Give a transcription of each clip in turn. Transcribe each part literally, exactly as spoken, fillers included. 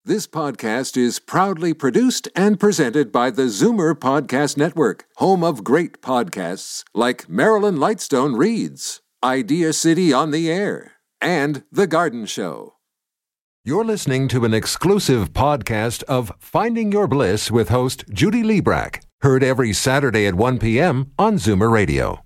This podcast is proudly produced and presented by the Zoomer Podcast Network, home of great podcasts like Marilyn Lightstone Reads, Idea City on the Air, and The Garden Show. You're listening to an exclusive podcast of Finding Your Bliss with host Judy Liebrack, heard every Saturday at one p.m. on Zoomer Radio.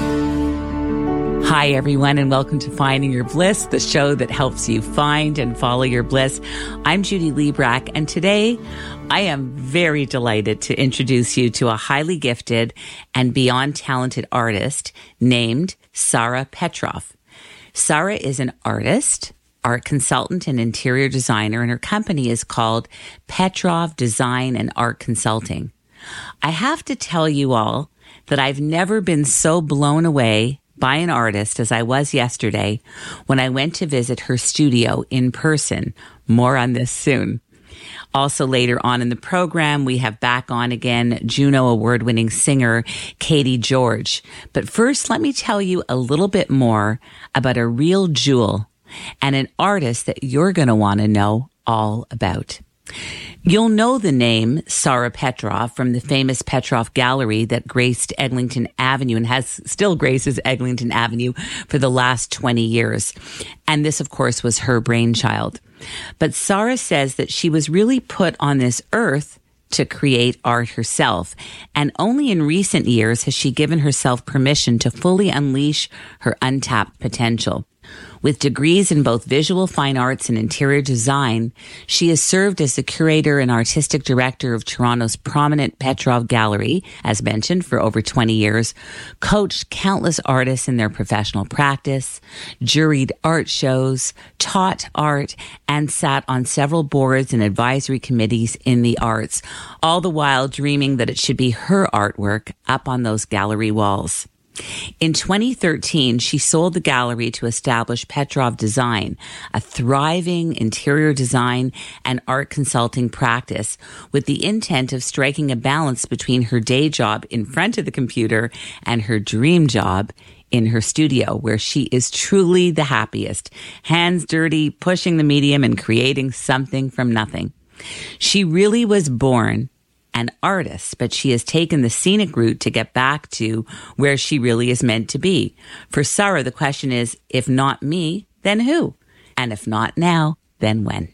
Hi, everyone, and welcome to Finding Your Bliss, the show that helps you find and follow your bliss. I'm Judy Liebrack, and today I am very delighted to introduce you to a highly gifted and beyond talented artist named Sara Petroff. Sara is an artist, art consultant, and interior designer, and her company is called Petroff Design and Art Consulting. I have to tell you all that I've never been so blown away by an artist as I was yesterday when I went to visit her studio in person. More on this soon. Also later on in the program, we have back on again Juno Award-winning singer Katie George. But first, let me tell you a little bit more about a real jewel and an artist that you're going to want to know all about. You'll know the name Sara Petroff from the famous Petroff Gallery that graced Eglinton Avenue and has still graces Eglinton Avenue for the last twenty years. And this, of course, was her brainchild. But Sara says that she was really put on this earth to create art herself. And only in recent years has she given herself permission to fully unleash her untapped potential. With degrees in both visual fine arts and interior design, she has served as the curator and artistic director of Toronto's prominent Petroff Gallery, as mentioned, for over twenty years, coached countless artists in their professional practice, juried art shows, taught art, and sat on several boards and advisory committees in the arts, all the while dreaming that it should be her artwork up on those gallery walls. In twenty thirteen, she sold the gallery to establish Petroff Design, a thriving interior design and art consulting practice with the intent of striking a balance between her day job in front of the computer and her dream job in her studio, where she is truly the happiest, hands dirty, pushing the medium and creating something from nothing. She really was born an artist, but she has taken the scenic route to get back to where she really is meant to be. For Sara, the question is, if not me, then who? And if not now, then when?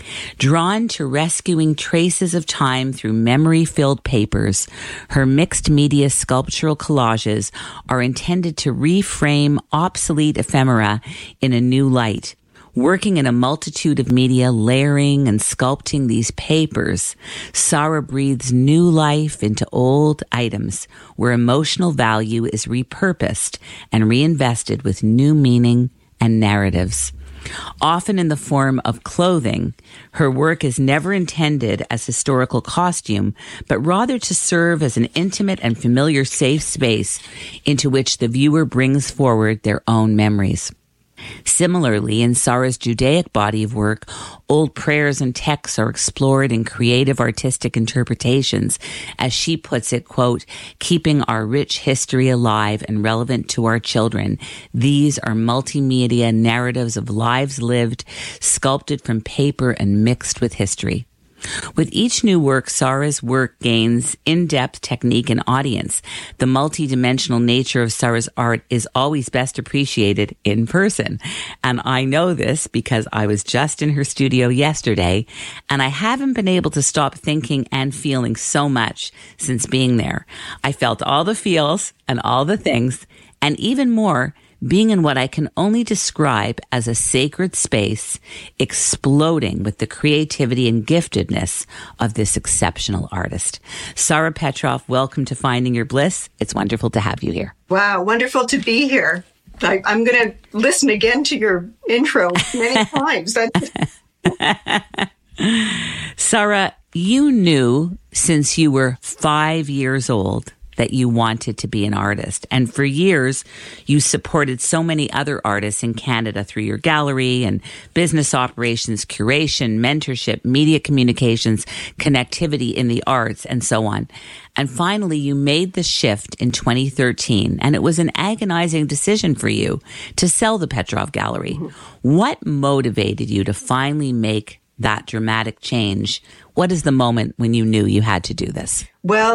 Drawn to rescuing traces of time through memory-filled papers, her mixed media sculptural collages are intended to reframe obsolete ephemera in a new light. Working in a multitude of media, layering and sculpting these papers, Sara breathes new life into old items where emotional value is repurposed and reinvested with new meaning and narratives. Often in the form of clothing, her work is never intended as historical costume, but rather to serve as an intimate and familiar safe space into which the viewer brings forward their own memories. Similarly, in Sara's Judaic body of work, old prayers and texts are explored in creative artistic interpretations, as she puts it, quote, keeping our rich history alive and relevant to our children. These are multimedia narratives of lives lived, sculpted from paper and mixed with history. With each new work, Sara's work gains in-depth technique and audience. The multi-dimensional nature of Sara's art is always best appreciated in person. And I know this because I was just in her studio yesterday, and I haven't been able to stop thinking and feeling so much since being there. I felt all the feels and all the things, and even more, being in what I can only describe as a sacred space, exploding with the creativity and giftedness of this exceptional artist. Sara Petroff, welcome to Finding Your Bliss. It's wonderful to have you here. Wow, wonderful to be here. I, I'm going to listen again to your intro many times. Sara, you knew since you were five years old that you wanted to be an artist. And for years, you supported so many other artists in Canada through your gallery and business operations, curation, mentorship, media communications, connectivity in the arts, and so on. And finally, you made the shift in twenty thirteen, and it was an agonizing decision for you to sell the Petroff Gallery. Mm-hmm. What motivated you to finally make that dramatic change. What is the moment when you knew you had to do this? Well,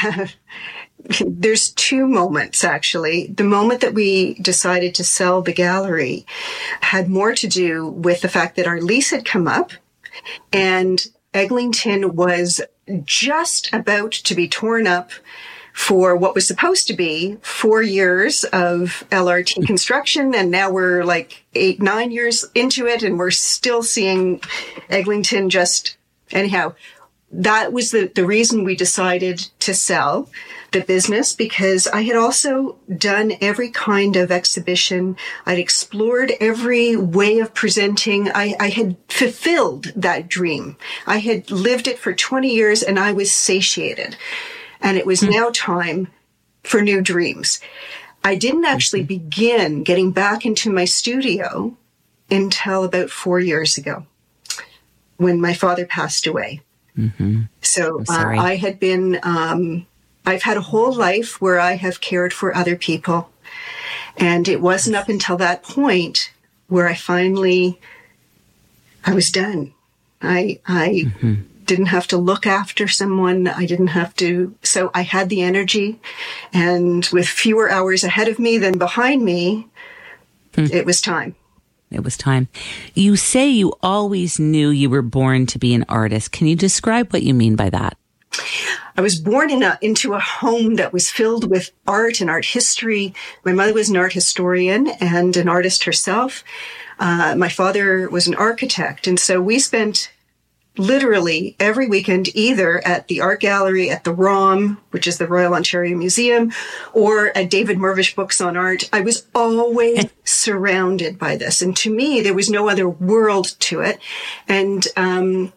there's two moments, actually. The moment that we decided to sell the gallery had more to do with the fact that our lease had come up and Eglinton was just about to be torn up for what was supposed to be four years of L R T construction. And now we're like eight, nine years into it, and we're still seeing Eglinton just, anyhow, that was the, the reason we decided to sell the business, because I had also done every kind of exhibition. I'd explored every way of presenting. I, I had fulfilled that dream. I had lived it for twenty years and I was satiated. And it was mm-hmm. now time for new dreams. I didn't actually mm-hmm. begin getting back into my studio until about four years ago when my father passed away. Mm-hmm. So uh, I had been, um, I've had a whole life where I have cared for other people. And it wasn't up until that point where I finally, I was done. I, I mm-hmm. didn't have to look after someone. I didn't have to. So I had the energy, and with fewer hours ahead of me than behind me, mm. it was time. It was time. You say you always knew you were born to be an artist. Can you describe what you mean by that? I was born in a, into a home that was filled with art and art history. My mother was an art historian and an artist herself. Uh, my father was an architect. And so we spent literally every weekend either at the art gallery at the R O M, which is the Royal Ontario Museum, or at David Mirvish Books on Art. I was always surrounded by this. And to me, there was no other world to it. And um,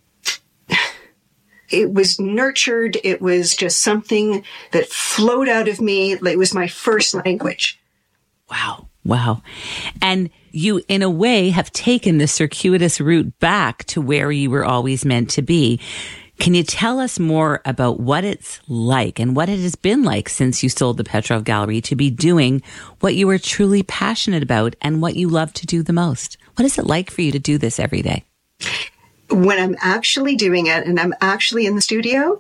it was nurtured. It was just something that flowed out of me. It was my first language. Wow. Wow. And you, in a way, have taken the circuitous route back to where you were always meant to be. Can you tell us more about what it's like and what it has been like since you sold the Petrov Gallery to be doing what you are truly passionate about and what you love to do the most? What is it like for you to do this every day? When I'm actually doing it and I'm actually in the studio,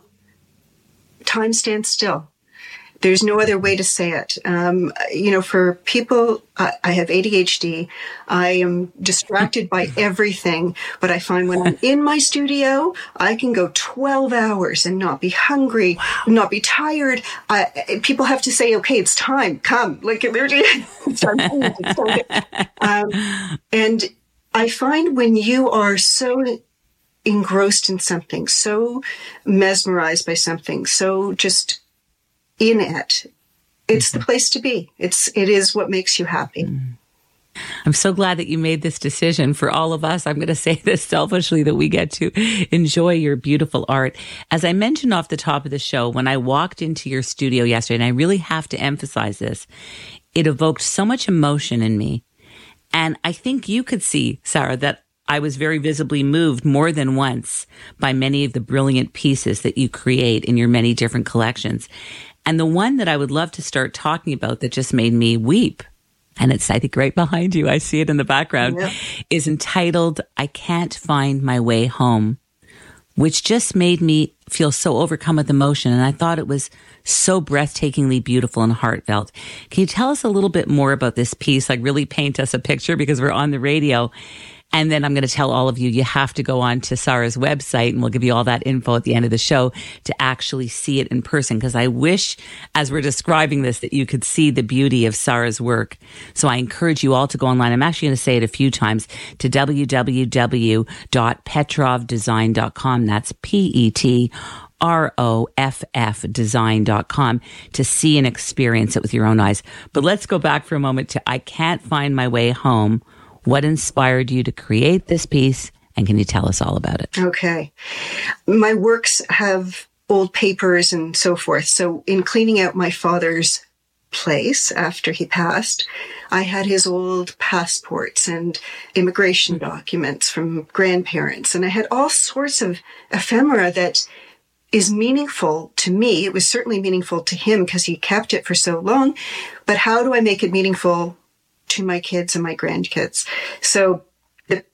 time stands still. There's no other way to say it. Um, you know, for people, uh, I have A D H D. I am distracted by everything. But I find when I'm in my studio, I can go twelve hours and not be hungry, wow. not be tired. Uh, people have to say, okay, it's time. Come. Like, it's time. It's time. Um, and I find when you are so engrossed in something, so mesmerized by something, so just in it, it's mm-hmm. the place to be. It's, it is what makes you happy. Mm. I'm so glad that you made this decision for all of us. I'm going to say this selfishly, that we get to enjoy your beautiful art. As I mentioned off the top of the show, when I walked into your studio yesterday, and I really have to emphasize this, it evoked so much emotion in me. And I think you could see, Sarah, that I was very visibly moved more than once by many of the brilliant pieces that you create in your many different collections. And the one that I would love to start talking about that just made me weep, and it's, I think, right behind you, I see it in the background, yeah. is entitled, I Can't Find My Way Home, which just made me feel so overcome with emotion. And I thought it was so breathtakingly beautiful and heartfelt. Can you tell us a little bit more about this piece? Like, really paint us a picture, because we're on the radio. And then I'm going to tell all of you, you have to go on to Sarah's website, and we'll give you all that info at the end of the show to actually see it in person. Because I wish, as we're describing this, that you could see the beauty of Sarah's work. So I encourage you all to go online. I'm actually going to say it a few times, to w w w dot petrov design dot com. That's P E T R O F F design dot com to see and experience it with your own eyes. But let's go back for a moment to I Can't Find My Way Home. What inspired you to create this piece? And can you tell us all about it? Okay. My works have old papers and so forth. So in cleaning out my father's place after he passed, I had his old passports and immigration documents from grandparents. And I had all sorts of ephemera that is meaningful to me. It was certainly meaningful to him because he kept it for so long. But how do I make it meaningful to my kids and my grandkids? So the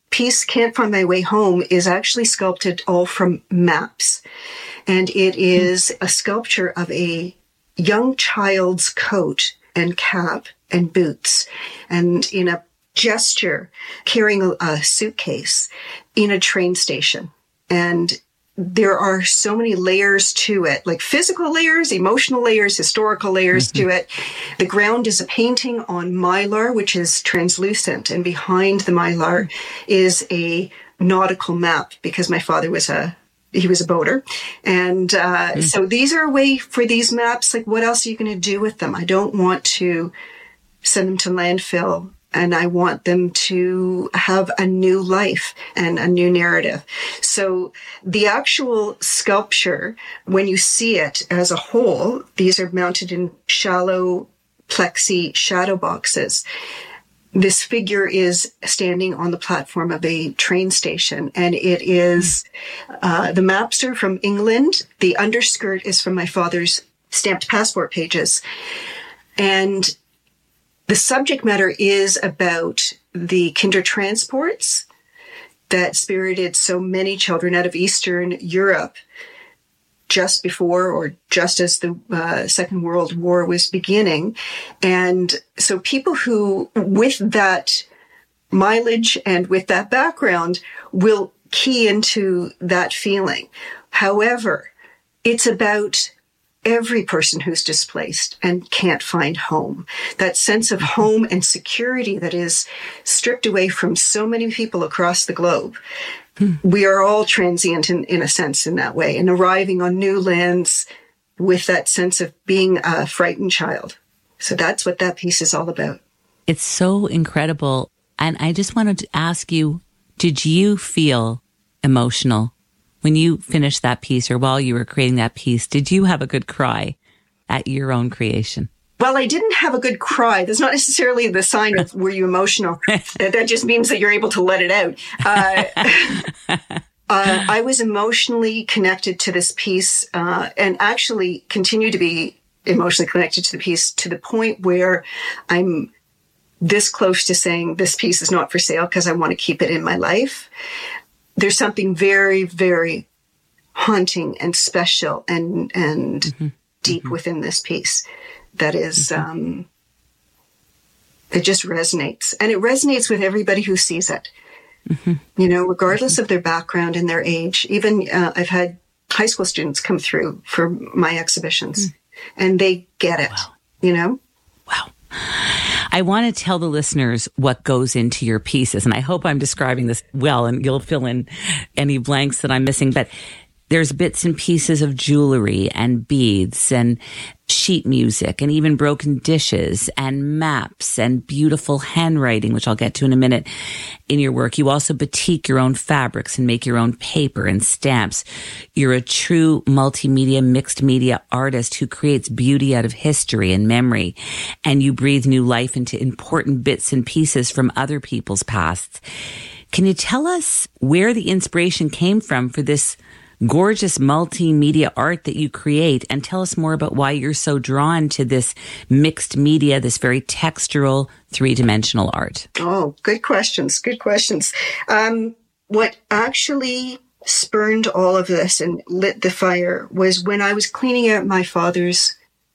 piece, Can't Find My Way Home, is actually sculpted all from maps. And it is a sculpture of a young child's coat and cap and boots, and in a gesture carrying a, a suitcase in a train station. And there are so many layers to it, like physical layers, emotional layers, historical layers mm-hmm. to it. The ground is a painting on mylar, which is translucent. And behind the mylar is a nautical map, because my father was a he was a boater. And uh, mm-hmm. so these are a way for these maps. Like, what else are you going to do with them? I don't want to send them to landfill. And I want them to have a new life and a new narrative. So the actual sculpture, when you see it as a whole, these are mounted in shallow plexi shadow boxes. This figure is standing on the platform of a train station, and it is, uh, the maps are from England. The underskirt is from my father's stamped passport pages. And the subject matter is about the Kindertransports that spirited so many children out of Eastern Europe just before or just as the uh, Second World War was beginning. And so people who, with that mileage and with that background, will key into that feeling. However, it's about every person who's displaced and can't find home. That sense of home and security that is stripped away from so many people across the globe. Hmm. We are all transient in, in a sense in that way, and arriving on new lands with that sense of being a frightened child. So that's what that piece is all about. It's so incredible. And I just wanted to ask you, did you feel emotional when you finished that piece, or while you were creating that piece? Did you have a good cry at your own creation? Well, I didn't have a good cry. That's not necessarily the sign of were you emotional. That just means that you're able to let it out. Uh, uh, I was emotionally connected to this piece, uh, and actually continue to be emotionally connected to the piece, to the point where I'm this close to saying this piece is not for sale because I want to keep it in my life. There's something very, very haunting and special and and mm-hmm. deep mm-hmm. within this piece that is, mm-hmm. um, it just resonates. And it resonates with everybody who sees it, mm-hmm. you know, regardless mm-hmm. of their background and their age. Even uh, I've had high school students come through for my exhibitions, mm-hmm. and they get it, wow. you know? Wow. I want to tell the listeners what goes into your pieces, and I hope I'm describing this well, and you'll fill in any blanks that I'm missing. But there's bits and pieces of jewelry and beads and sheet music and even broken dishes and maps and beautiful handwriting, which I'll get to in a minute in your work. You also batik your own fabrics and make your own paper and stamps. You're a true multimedia, mixed media artist who creates beauty out of history and memory. And you breathe new life into important bits and pieces from other people's pasts. Can you tell us where the inspiration came from for this gorgeous multimedia art that you create, and tell us more about why you're so drawn to this mixed media, this very textural, three-dimensional art? Oh, good questions. Good questions. Um, what actually spurned all of this and lit the fire was when I was cleaning out my father's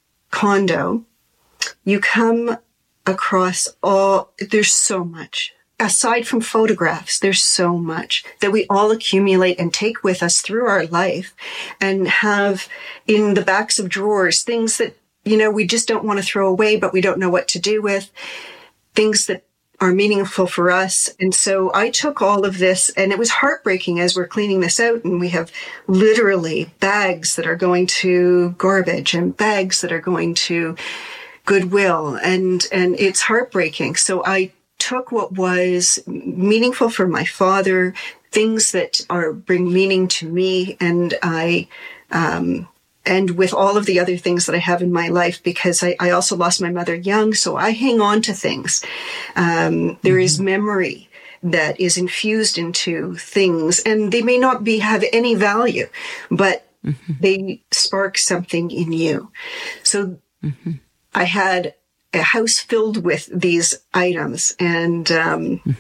condo. You come across all, there's so much. Aside from photographs, there's so much that we all accumulate and take with us through our life, and have in the backs of drawers, things that, you know, we just don't want to throw away, but we don't know what to do with, things that are meaningful for us. And so I took all of this, and it was heartbreaking as we're cleaning this out, and we have literally bags that are going to garbage and bags that are going to Goodwill, and, and it's heartbreaking. So I took what was meaningful for my father, things that are bring meaning to me, and I, um, and with all of the other things that I have in my life, because I, I also lost my mother young, so I hang on to things. Um, there mm-hmm. is memory that is infused into things, and they may not be have any value, but mm-hmm. they spark something in you. So mm-hmm. I had a house filled with these items, and um, mm-hmm.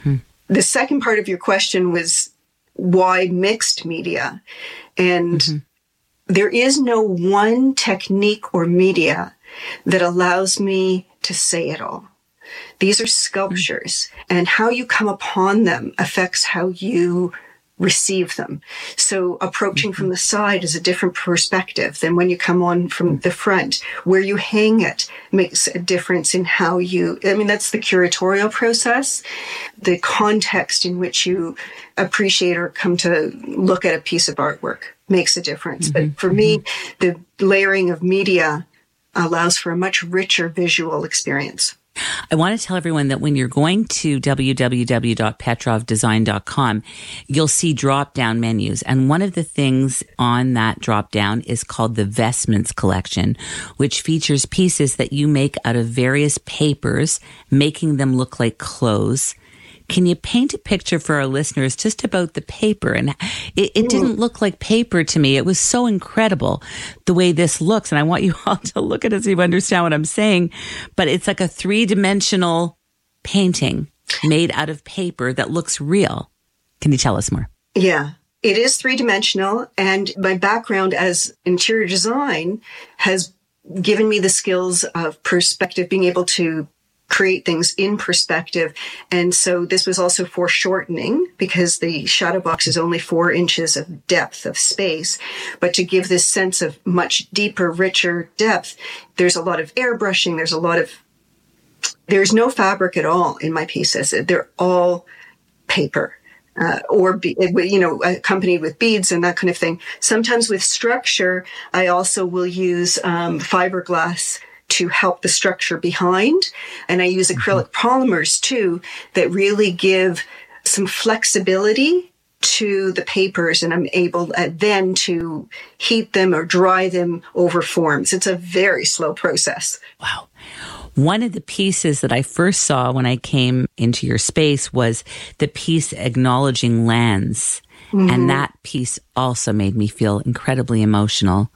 the second part of your question was why mixed media? And mm-hmm. there is no one technique or media that allows me to say it all. These are sculptures, mm-hmm. and how you come upon them affects how you receive them. So approaching mm-hmm. from the side is a different perspective than when you come on from the front. Where you hang it makes a difference in how you, I mean, that's the curatorial process. The context in which you appreciate or come to look at a piece of artwork makes a difference. Mm-hmm. But for me, the layering of media allows for a much richer visual experience. I want to tell everyone that when you're going to w w w dot petrov design dot com, you'll see drop-down menus. And one of the things on that drop-down is called the Vestments Collection, which features pieces that you make out of various papers, making them look like clothes. Can you paint a picture for our listeners just about the paper? And it, it didn't look like paper to me. It was so incredible the way this looks. And I want you all to look at it so you understand what I'm saying. But it's like a three-dimensional painting made out of paper that looks real. Can you tell us more? Yeah, it is three-dimensional. And my background as interior design has given me the skills of perspective, being able to create things in perspective. And so this was also foreshortening because the shadow box is only four inches of depth of space. But to give this sense of much deeper, richer depth, there's a lot of airbrushing. There's a lot of, there's no fabric at all in my pieces. They're all paper. Uh, or, be, you know, accompanied with beads and that kind of thing. Sometimes with structure, I also will use um, fiberglass to help the structure behind. And I use acrylic mm-hmm. polymers too that really give some flexibility to the papers, and I'm able uh, then to heat them or dry them over forms. It's a very slow process. Wow. One of the pieces that I first saw when I came into your space was the piece Acknowledging Lands. Mm-hmm. And that piece also made me feel incredibly emotional.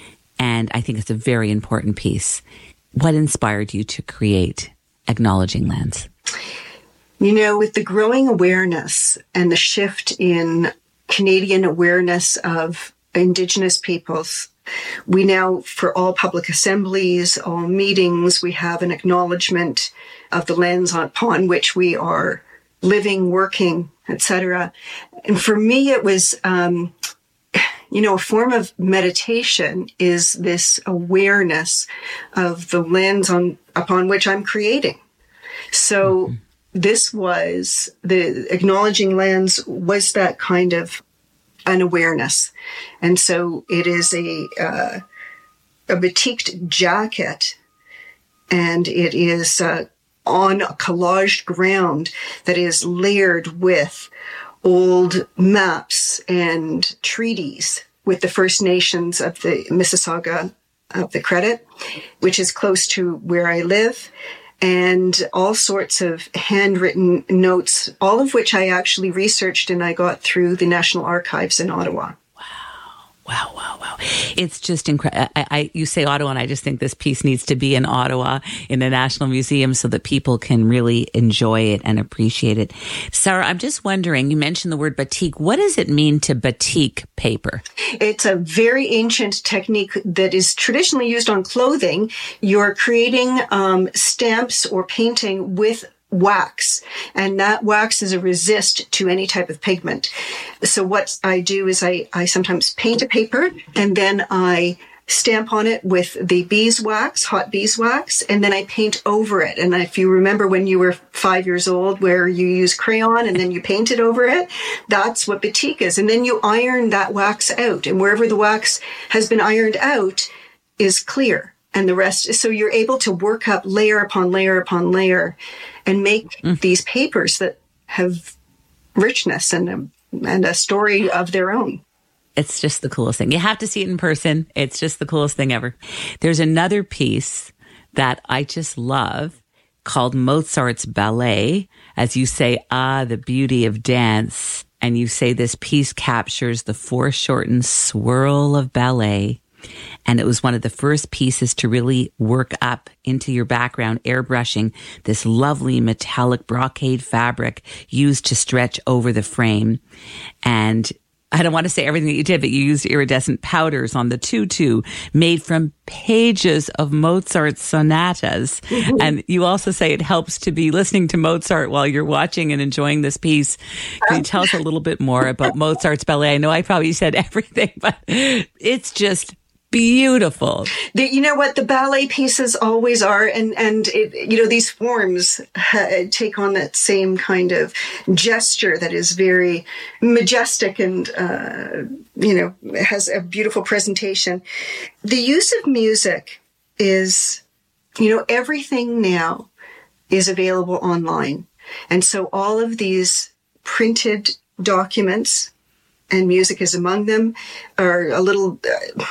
And I think it's a very important piece. What inspired you to create Acknowledging Lands? You know, with the growing awareness and the shift in Canadian awareness of Indigenous peoples, we now, for all public assemblies, all meetings, we have an acknowledgement of the lands upon which we are living, working, et cetera. And for me, it was, um, you know, a form of meditation is this awareness of the lands on upon which I'm creating. So mm-hmm. this was, the Acknowledging Lands was that kind of an awareness. And so it is a, uh, a batiqued jacket, and it is uh, on a collaged ground that is layered with old maps and treaties with the First Nations of the Mississauga of the Credit, which is close to where I live, and all sorts of handwritten notes, all of which I actually researched and I got through the National Archives in Ottawa. Wow, wow, wow. It's just incredible. I, I, you say Ottawa, and I just think this piece needs to be in Ottawa in the National Museum so that people can really enjoy it and appreciate it. Sarah, I'm just wondering, you mentioned the word batik. What does it mean to batik paper? It's a very ancient technique that is traditionally used on clothing. You're creating um, stamps or painting with wax, and that wax is a resist to any type of pigment. So what I do is I, I sometimes paint a paper, and then I stamp on it with the beeswax, hot beeswax, and then I paint over it. And if you remember when you were five years old, where you use crayon and then you painted over it, that's what batik is. And then you iron that wax out, and wherever the wax has been ironed out is clear. And the rest, so you're able to work up layer upon layer upon layer and make mm. these papers that have richness and a, and a story of their own. It's just the coolest thing. You have to see it in person. It's just the coolest thing ever. There's another piece that I just love called Mozart's Ballet. As you say, ah, the beauty of dance. And you say this piece captures the foreshortened swirl of ballet. And it was one of the first pieces to really work up into your background, airbrushing this lovely metallic brocade fabric used to stretch over the frame. And I don't want to say everything that you did, but you used iridescent powders on the tutu made from pages of Mozart's sonatas. Mm-hmm. And you also say it helps to be listening to Mozart while you're watching and enjoying this piece. Can you tell us a little bit more about Mozart's ballet? I know I probably said everything, but it's just beautiful. The, you know what? The ballet pieces always are. And, and it, you know, these forms ha- take on that same kind of gesture that is very majestic and, uh, you know, has a beautiful presentation. The use of music is, you know, everything now is available online. And so all of these printed documents, and music is among them, are a little... Uh,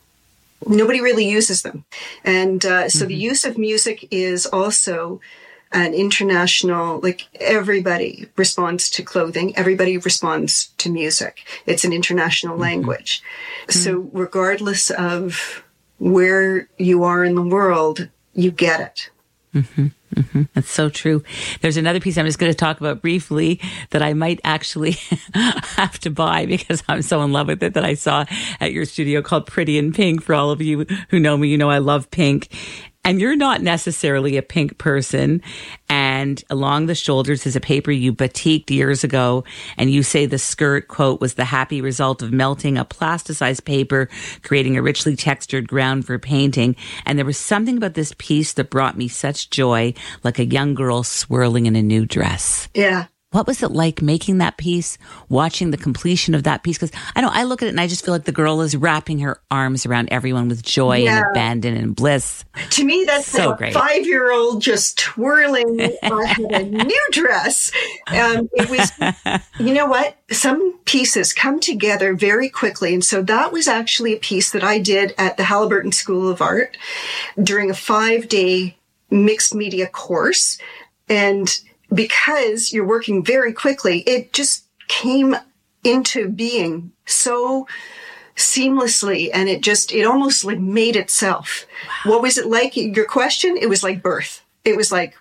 Nobody really uses them. And uh, so mm-hmm. the use of music is also an international, like everybody responds to clothing. Everybody responds to music. It's an international mm-hmm. language. Mm-hmm. So regardless of where you are in the world, you get it. Mm-hmm. Mm-hmm. That's so true. There's another piece I'm just going to talk about briefly that I might actually have to buy because I'm so in love with it that I saw at your studio called Pretty in Pink. For all of you who know me, you know I love pink. And you're not necessarily a pink person. And along the shoulders is a paper you batiqued years ago. And you say the skirt, quote, was the happy result of melting a plasticized paper, creating a richly textured ground for painting. And there was something about this piece that brought me such joy, like a young girl swirling in a new dress. Yeah. What was it like making that piece, watching the completion of that piece? Because I know I look at it and I just feel like the girl is wrapping her arms around everyone with joy yeah. and abandon and bliss. To me, that's so like a great. Five-year-old just twirling on a new dress. Um, it was, you know what? Some pieces come together very quickly. And so that was actually a piece that I did at the Halliburton School of Art during a five-day mixed media course. And because you're working very quickly, it just came into being so seamlessly, and it just, it almost like made itself. Wow. What was it like? Your question? It was like birth. It was like,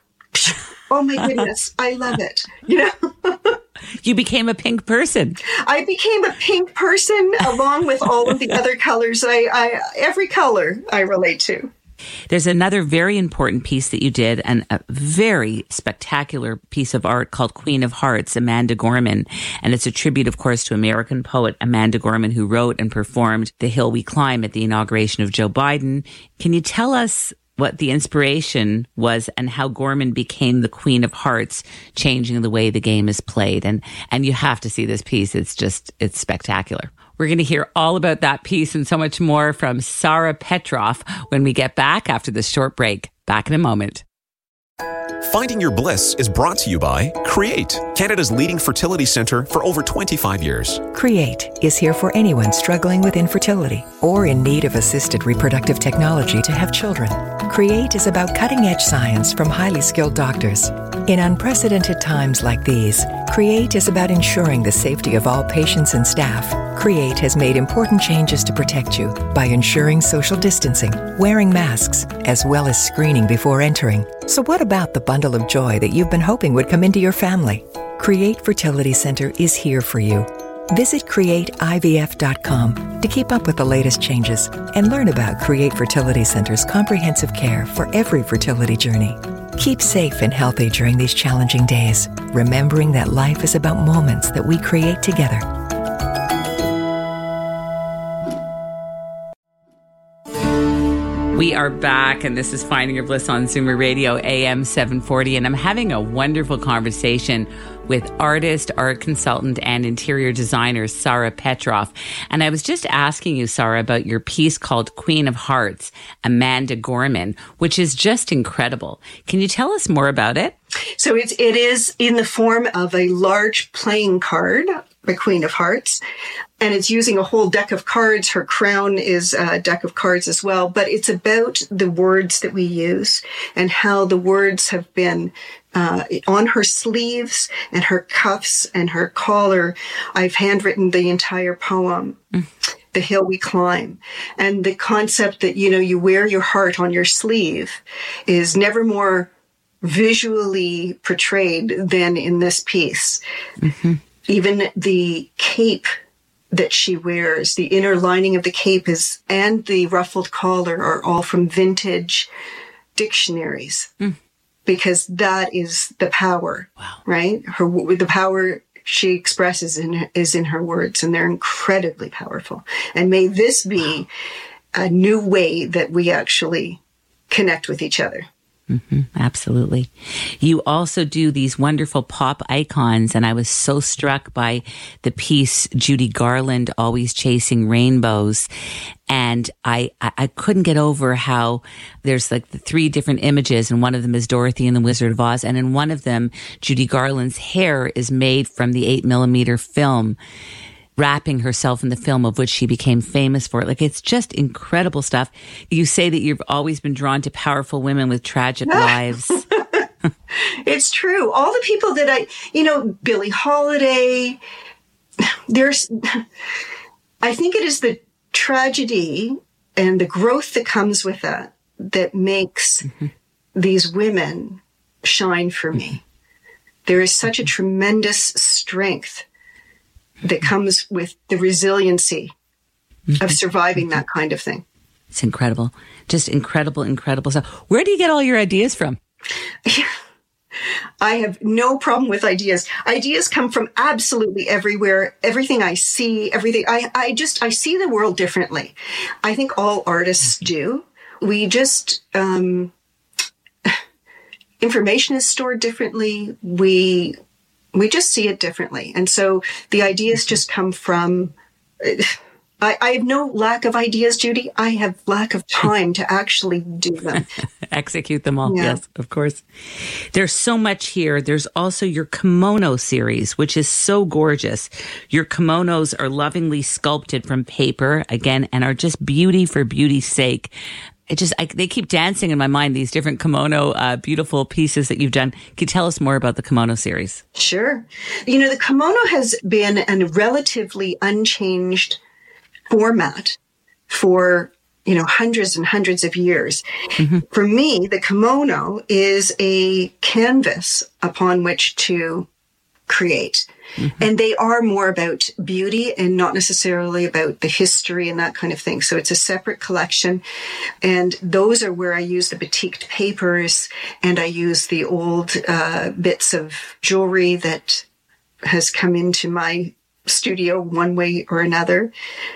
oh my goodness, I love it. You know? You became a pink person. I became a pink person along with all of the other colors. I, I, every color I relate to. There's another very important piece that you did, and a very spectacular piece of art called Queen of Hearts, Amanda Gorman. And it's a tribute, of course, to American poet Amanda Gorman, who wrote and performed The Hill We Climb at the inauguration of Joe Biden. Can you tell us what the inspiration was and how Gorman became the Queen of Hearts, changing the way the game is played? And, and you have to see this piece. It's just, it's spectacular. We're going to hear all about that piece and so much more from Sarah Petroff when we get back after this short break. Back in a moment. Finding Your Bliss is brought to you by Create, Canada's leading fertility centre for over twenty-five years. Create is here for anyone struggling with infertility or in need of assisted reproductive technology to have children. Create is about cutting-edge science from highly skilled doctors. In unprecedented times like these, Create is about ensuring the safety of all patients and staff. Create has made important changes to protect you by ensuring social distancing, wearing masks, as well as screening before entering. So what about the bundle of joy that you've been hoping would come into your family? Create Fertility Center is here for you. Visit create I V F dot com to keep up with the latest changes and learn about Create Fertility Center's comprehensive care for every fertility journey. Keep safe and healthy during these challenging days, remembering that life is about moments that we create together. We are back, and this is Finding Your Bliss on Zoomer Radio, A M seven forty, and I'm having a wonderful conversation with artist, art consultant, and interior designer Sarah Petroff. And I was just asking you, Sarah, about your piece called Queen of Hearts, Amanda Gorman, which is just incredible. Can you tell us more about it? So it's, it is in the form of a large playing card, the Queen of Hearts, and it's using a whole deck of cards. Her crown is a deck of cards as well, but it's about the words that we use and how the words have been uh, on her sleeves and her cuffs and her collar. I've handwritten the entire poem. Mm. the hill we climb. And the concept that, you know, you wear your heart on your sleeve is never more visually portrayed than in this piece. Mm-hmm. Even the cape that she wears, the inner lining of the cape is, and the ruffled collar are all from vintage dictionaries, mm. because that is the power, wow. right? Her, the power she expresses in, is in her words, and they're incredibly powerful. And may this be wow. a new way that we actually connect with each other. Mm-hmm, absolutely. You also do these wonderful pop icons, and I was so struck by the piece Judy Garland, Always Chasing Rainbows. And I, I, I couldn't get over how there's like the three different images, and one of them is Dorothy and the Wizard of Oz. And in one of them, Judy Garland's hair is made from the eight millimeter film, wrapping herself in the film of which she became famous for. Like, it's just incredible stuff. You say that you've always been drawn to powerful women with tragic lives. It's true. All the people that I, you know, Billie Holiday, there's, I think it is the tragedy and the growth that comes with that that makes mm-hmm. these women shine for me. There is such a tremendous strength that comes with the resiliency mm-hmm. of surviving that kind of thing. It's incredible. Just incredible, incredible stuff. Where do you get all your ideas from? I have no problem with ideas. Ideas come from absolutely everywhere. Everything I see, everything. I, I just, I see the world differently. I think all artists do. We just, um, information is stored differently. We, We just see it differently. And so the ideas just come from, I, I have no lack of ideas, Judy. I have lack of time to actually do them. Execute them all. Yeah. Yes, of course. There's so much here. There's also your kimono series, which is so gorgeous. Your kimonos are lovingly sculpted from paper, again, and are just beauty for beauty's sake. It just, I, they keep dancing in my mind, these different kimono, uh, beautiful pieces that you've done. Can you tell us more about the kimono series? Sure. You know, the kimono has been a relatively unchanged format for, you know, hundreds and hundreds of years. Mm-hmm. For me, the kimono is a canvas upon which to create. Mm-hmm. And they are more about beauty and not necessarily about the history and that kind of thing. So it's a separate collection. And those are where I use the batiqued papers, and I use the old uh, bits of jewelry that has come into my studio one way or another.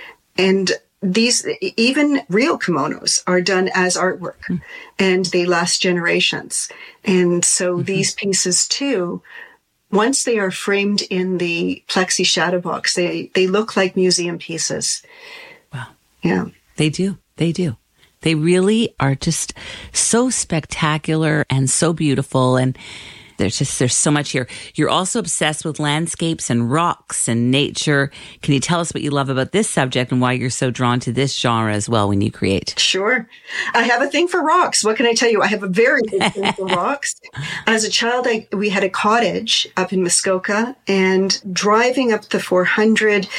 And these, even real kimonos, are done as artwork, mm-hmm. and they last generations. And so mm-hmm. these pieces too, once they are framed in the plexi shadow box, they, they look like museum pieces. Wow. Yeah. They do. They do. They really are just so spectacular and so beautiful. And there's just, there's so much here. You're also obsessed with landscapes and rocks and nature. Can you tell us what you love about this subject and why you're so drawn to this genre as well when you create? Sure. I have a thing for rocks. What can I tell you? I have a very big thing for rocks. As a child, I, we had a cottage up in Muskoka, and driving up the four hundred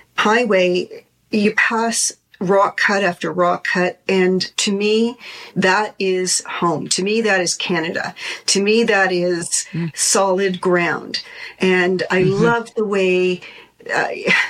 highway, you pass rock cut after rock cut. And to me, that is home. To me, that is Canada. To me, that is mm. solid ground. And I mm-hmm. love the way, uh,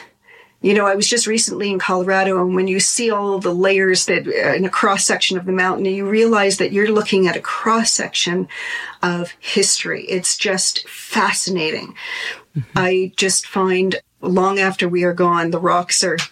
you know, I was just recently in Colorado, and when you see all the layers that uh, in a cross section of the mountain, you realize that you're looking at a cross section of history. It's just fascinating. Mm-hmm. I just find long after we are gone, the rocks are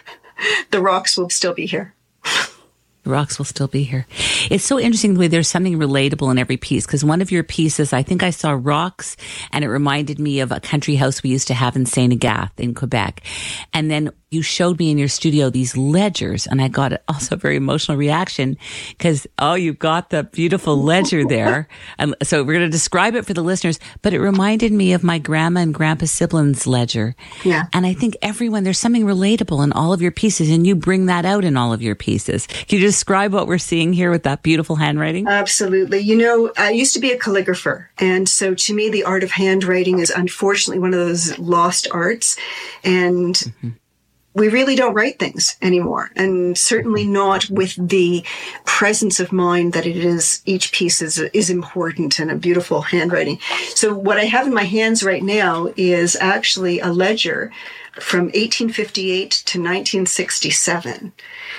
the rocks will still be here. The rocks will still be here. It's so interesting the way there's something relatable in every piece, because one of your pieces, I think I saw rocks, and it reminded me of a country house we used to have in Saint Agathe in Quebec. And then you showed me in your studio these ledgers, and I got also a very emotional reaction because, oh, you've got the beautiful ledger there. And so we're going to describe it for the listeners, but it reminded me of my grandma and grandpa siblings' ledger. Yeah. And I think everyone, there's something relatable in all of your pieces, and you bring that out in all of your pieces. Can you describe what we're seeing here with that beautiful handwriting? Absolutely. You know, I used to be a calligrapher. And so to me, the art of handwriting is unfortunately one of those lost arts. And mm-hmm. we really don't write things anymore, and certainly not with the presence of mind that it is. Each piece is is important and a beautiful handwriting. So what I have in my hands right now is actually a ledger from eighteen fifty-eight to nineteen sixty-seven,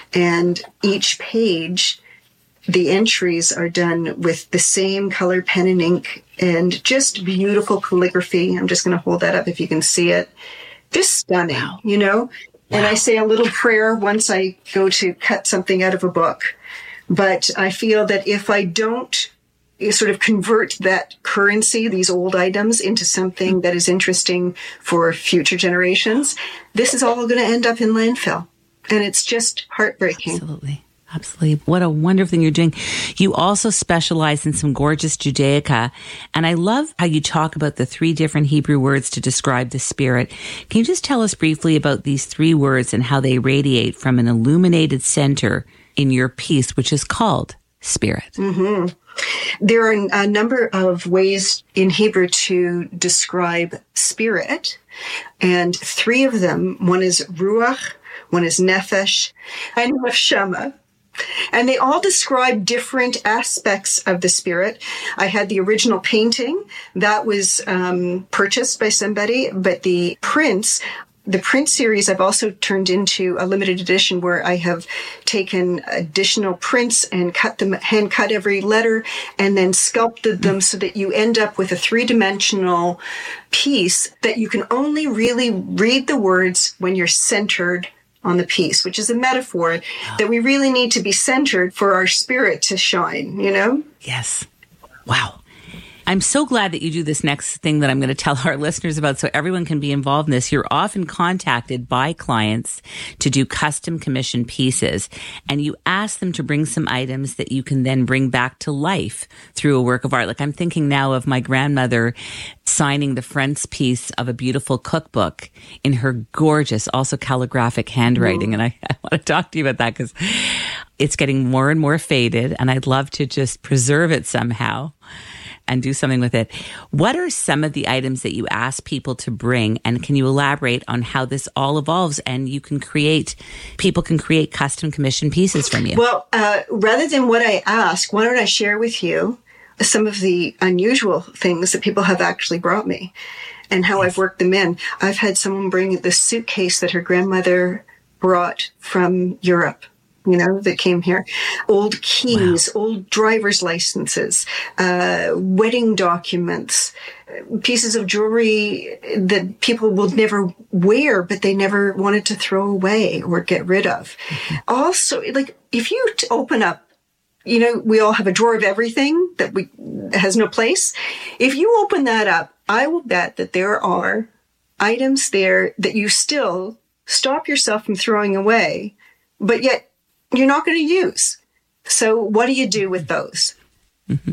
and each page, the entries are done with the same color pen and ink and just beautiful calligraphy. I'm just going to hold that up if you can see it. Just stunning, wow. you know? Wow. And I say a little prayer once I go to cut something out of a book. But I feel that if I don't sort of convert that currency, these old items, into something that is interesting for future generations, this is all going to end up in landfill. And it's just heartbreaking. Absolutely. Absolutely. What a wonderful thing you're doing. You also specialize in some gorgeous Judaica. And I love how you talk about the three different Hebrew words to describe the Spirit. Can you just tell us briefly about these three words and how they radiate from an illuminated center in your piece, which is called Spirit? Mm-hmm. There are a number of ways in Hebrew to describe spirit. And three of them, one is Ruach, one is Nefesh, and Nefshama. And they all describe different aspects of the spirit. I had the original painting that was um, purchased by somebody, but the prints, the print series, I've also turned into a limited edition where I have taken additional prints and cut them, hand cut every letter, and then sculpted them so that you end up with a three-dimensional piece that you can only really read the words when you're centered on the piece, which is a metaphor that we really need to be centered for our spirit to shine, you know? Yes. Wow. I'm so glad that you do this next thing that I'm going to tell our listeners about so everyone can be involved in this. You're often contacted by clients to do custom commission pieces, and you ask them to bring some items that you can then bring back to life through a work of art. Like I'm thinking now of my grandmother signing the frontispiece of a beautiful cookbook in her gorgeous, also calligraphic handwriting. And I, I want to talk to you about that because it's getting more and more faded, and I'd love to just preserve it somehow and do something with it. What are some of the items that you ask people to bring? And can you elaborate on how this all evolves and you can create, people can create custom commission pieces from you? Well, uh, rather than what I ask, why don't I share with you some of the unusual things that people have actually brought me and how yes. I've worked them in. I've had someone bring the suitcase that her grandmother brought from Europe, you know, that came here. Old keys, wow. old driver's licenses, uh, wedding documents, pieces of jewelry that people will never wear, but they never wanted to throw away or get rid of. Mm-hmm. Also, like, if you t- open up, you know, we all have a drawer of everything that we has no place. If you open that up, I will bet that there are items there that you still stop yourself from throwing away, but yet you're not going to use. So what do you do with those? Mm-hmm.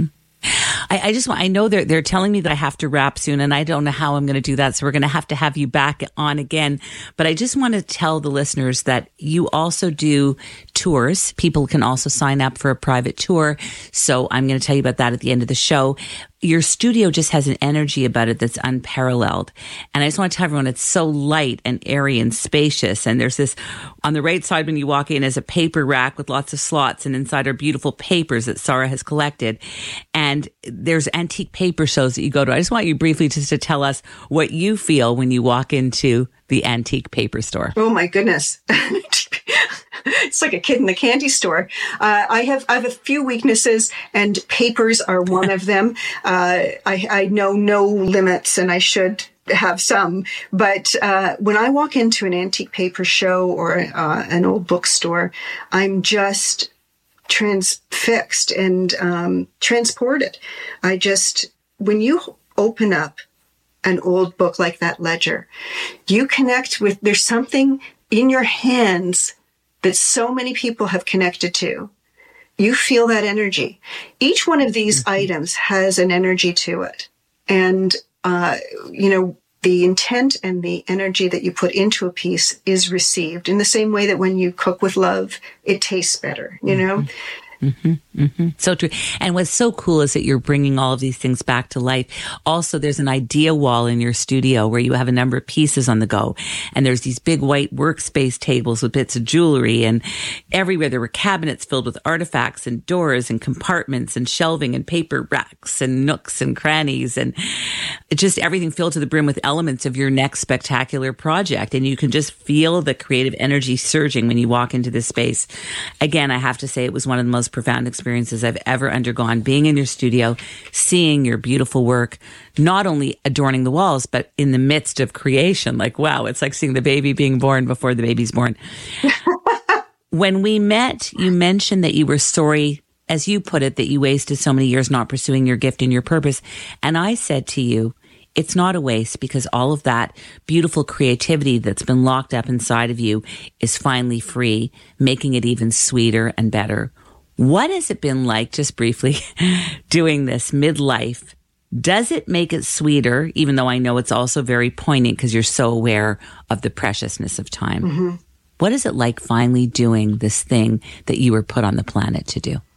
I, I just want, I know they're, they're telling me that I have to wrap soon, and I don't know how I'm going to do that. So we're going to have to have you back on again. But I just want to tell the listeners that you also do tours. People can also sign up for a private tour. So I'm going to tell you about that at the end of the show. Your studio just has an energy about it that's unparalleled. And I just want to tell everyone it's so light and airy and spacious. And there's this, on the right side when you walk in, is a paper rack with lots of slots, and inside are beautiful papers that Sarah has collected. And there's antique paper shows that you go to. I just want you briefly just to tell us what you feel when you walk into the antique paper store. Oh my goodness. It's like a kid in the candy store. Uh, I have I have a few weaknesses, and papers are one of them. Uh, I, I know no limits, and I should have some. But uh, when I walk into an antique paper show or uh, an old bookstore, I'm just transfixed and um, transported. I just, when you open up an old book like that ledger, you connect with, there's something in your hands that so many people have connected to. You feel that energy. Each one of these mm-hmm. items has an energy to it. And, uh, you know, the intent and the energy that you put into a piece is received in the same way that when you cook with love, it tastes better, you know? Mm-hmm. Mm-hmm, mm-hmm. So true. And what's so cool is that you're bringing all of these things back to life. Also, there's an idea wall in your studio where you have a number of pieces on the go. And there's these big white workspace tables with bits of jewelry, and everywhere there were cabinets filled with artifacts and doors and compartments and shelving and paper racks and nooks and crannies, and just everything filled to the brim with elements of your next spectacular project. And you can just feel the creative energy surging when you walk into this space. Again, I have to say it was one of the most profound experiences I've ever undergone, being in your studio, seeing your beautiful work, not only adorning the walls, but in the midst of creation. Like, wow, it's like seeing the baby being born before the baby's born. When we met, you mentioned that you were sorry, as you put it, that you wasted so many years not pursuing your gift and your purpose. And I said to you, it's not a waste, because all of that beautiful creativity that's been locked up inside of you is finally free, making it even sweeter and better. What has it been like, just briefly, doing this midlife? Does it make it sweeter, even though I know it's also very poignant because you're so aware of the preciousness of time? Mm-hmm. What is it like finally doing this thing that you were put on the planet to do?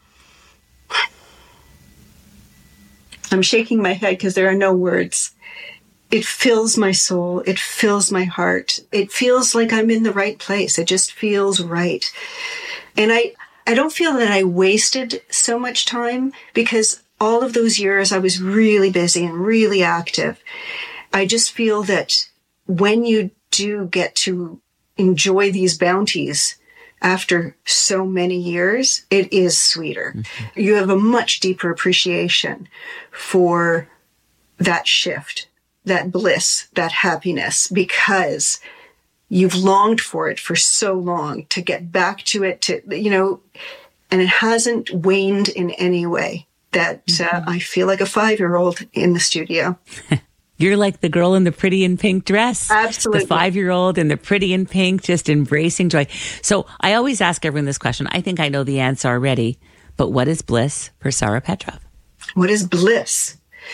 I'm shaking my head because there are no words. It fills my soul. It fills my heart. It feels like I'm in the right place. It just feels right. And I, I don't feel that I wasted so much time, because all of those years I was really busy and really active. I just feel that when you do get to enjoy these bounties after so many years, it is sweeter. Mm-hmm. You have a much deeper appreciation for that shift, that bliss, that happiness, because you've longed for it for so long, to get back to it, to, you know, and it hasn't waned in any way. That mm-hmm. uh, I feel like a five-year-old in the studio. You're like the girl in the pretty in pink dress. Absolutely. The five-year-old in the pretty in pink, just embracing joy. So I always ask everyone this question. I think I know the answer already, but what is bliss for Sarah Petrov? What is bliss?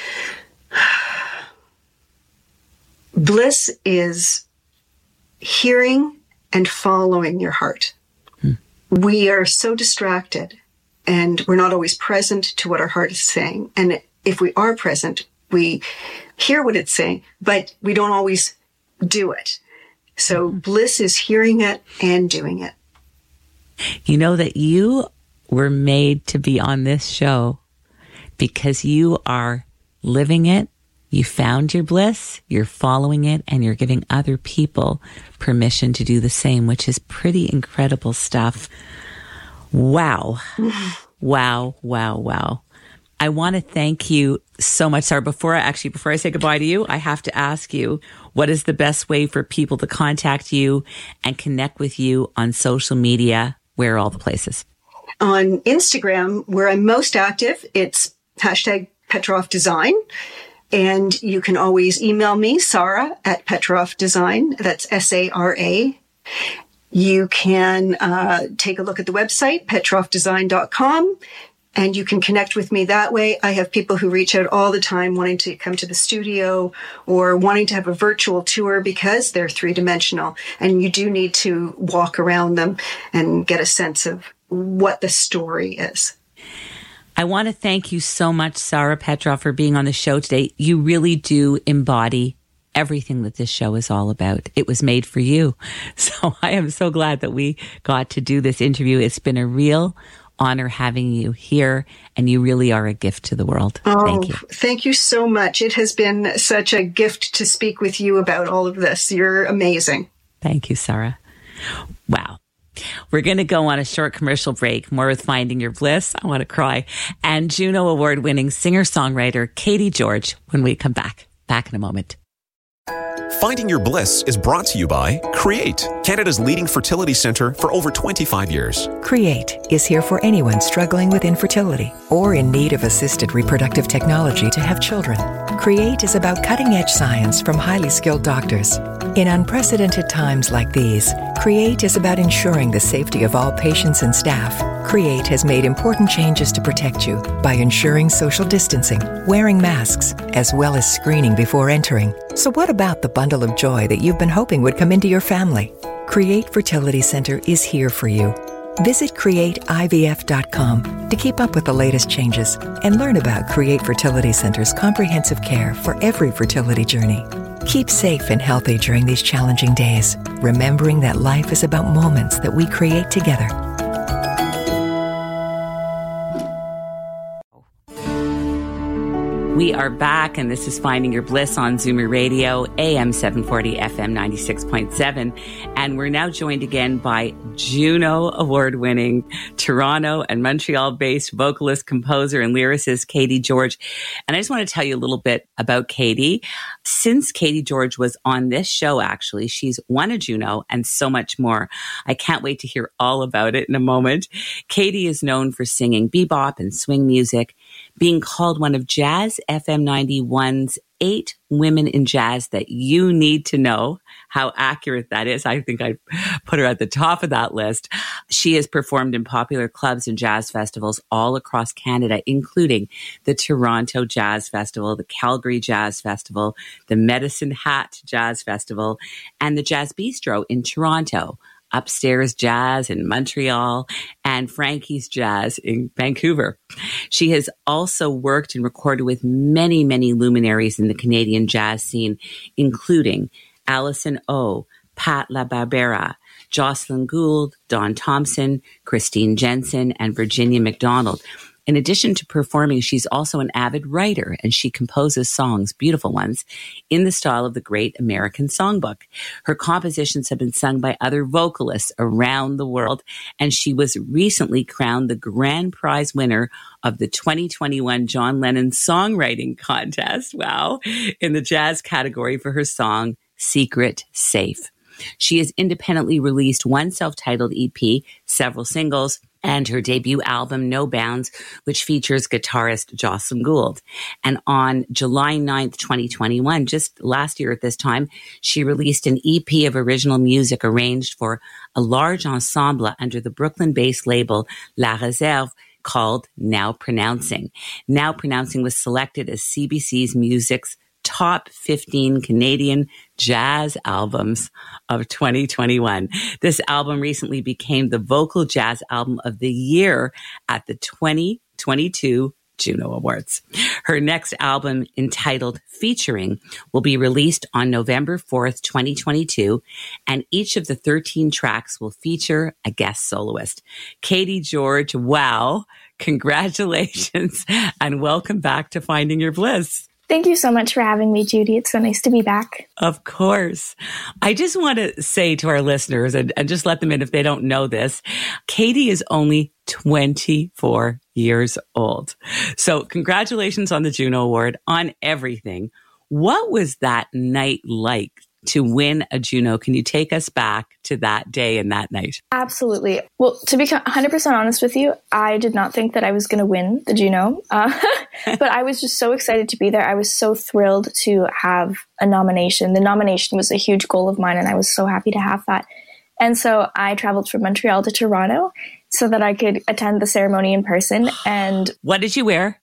Bliss is hearing and following your heart. Hmm. We are so distracted, and we're not always present to what our heart is saying. And if we are present, we hear what it's saying, but we don't always do it. So mm-hmm. bliss is hearing it and doing it. You know that you were made to be on this show because you are living it. You found your bliss, you're following it, and you're giving other people permission to do the same, which is pretty incredible stuff. Wow. Wow, wow, wow. I want to thank you so much, Sarah. Before I actually, before I say goodbye to you, I have to ask you, what is the best way for people to contact you and connect with you on social media? Where are all the places? On Instagram, where I'm most active, it's hashtag Petrov Design. And you can always email me, Sarah at Petrov Design. That's S A R A. You can uh, take a look at the website, petrov design dot com. And you can connect with me that way. I have people who reach out all the time wanting to come to the studio or wanting to have a virtual tour because they're three-dimensional. And you do need to walk around them and get a sense of what the story is. I want to thank you so much, Sarah Petrov, for being on the show today. You really do embody everything that this show is all about. It was made for you. So I am so glad that we got to do this interview. It's been a real honor having you here, and you really are a gift to the world. Oh, thank you. Thank you so much. It has been such a gift to speak with you about all of this. You're amazing. Thank you, Sarah. Wow. We're going to go on a short commercial break. More with Finding Your Bliss. I want to cry. And Juno Award-winning singer-songwriter Katie George when we come back. Back in a moment. Finding Your Bliss is brought to you by Create, Canada's leading fertility centre for over twenty-five years. Create is here for anyone struggling with infertility or in need of assisted reproductive technology to have children. Create is about cutting-edge science from highly skilled doctors. In unprecedented times like these, Create is about ensuring the safety of all patients and staff. Create has made important changes to protect you by ensuring social distancing, wearing masks, as well as screening before entering. So what about the bundle of joy that you've been hoping would come into your family? Create Fertility Centre is here for you. Visit create I V F dot com to keep up with the latest changes and learn about Create Fertility Center's comprehensive care for every fertility journey. Keep safe and healthy during these challenging days, remembering that life is about moments that we create together. We are back, and this is Finding Your Bliss on Zoomer Radio, A M seven forty, F M ninety-six point seven. And we're now joined again by Juno Award-winning Toronto and Montreal-based vocalist, composer, and lyricist Katie George. And I just want to tell you a little bit about Katie. Since Katie George was on this show, actually, she's won a Juno and so much more. I can't wait to hear all about it in a moment. Katie is known for singing bebop and swing music, being called one of Jazz F M ninety-one's eight women in jazz that you need to know. How accurate that is. I think I put her at the top of that list. She has performed in popular clubs and jazz festivals all across Canada, including the Toronto Jazz Festival, the Calgary Jazz Festival, the Medicine Hat Jazz Festival, and the Jazz Bistro in Toronto, Upstairs Jazz in Montreal, and Frankie's Jazz in Vancouver. She has also worked and recorded with many, many luminaries in the Canadian jazz scene, including Alison O, Pat LaBarbera, Jocelyn Gould, Don Thompson, Christine Jensen, and Virginia McDonald. In addition to performing, she's also an avid writer, and she composes songs, beautiful ones, in the style of the Great American Songbook. Her compositions have been sung by other vocalists around the world, and she was recently crowned the grand prize winner of the twenty twenty-one John Lennon Songwriting Contest, wow, in the jazz category for her song, Secret Safe. She has independently released one self-titled E P, several singles, and her debut album, No Bounds, which features guitarist Jocelyn Gould. And on July ninth, twenty twenty-one, just last year at this time, she released an E P of original music arranged for a large ensemble under the Brooklyn-based label La Réserve, called Now Pronouncing. Now Pronouncing was selected as C B C's Music's top fifteen Canadian jazz albums of twenty twenty-one. This album recently became the Vocal Jazz Album of the Year at the twenty twenty-two Juno Awards. Her next album, entitled Featuring, will be released on November fourth, twenty twenty-two, and each of the thirteen tracks will feature a guest soloist. Katie George, wow, congratulations, and welcome back to Finding Your Bliss. Thank you so much for having me, Judy. It's so nice to be back. Of course. I just want to say to our listeners, and, and just let them in if they don't know this, Katie is only twenty-four years old. So congratulations on the Juno Award, on everything. What was that night like to win a Juno? Can you take us back to that day and that night? Absolutely. Well, to be one hundred percent honest with you, I did not think that I was going to win the Juno, uh, but I was just so excited to be there. I was so thrilled to have a nomination. The nomination was a huge goal of mine, and I was so happy to have that. And so I traveled from Montreal to Toronto so that I could attend the ceremony in person. And what did you wear?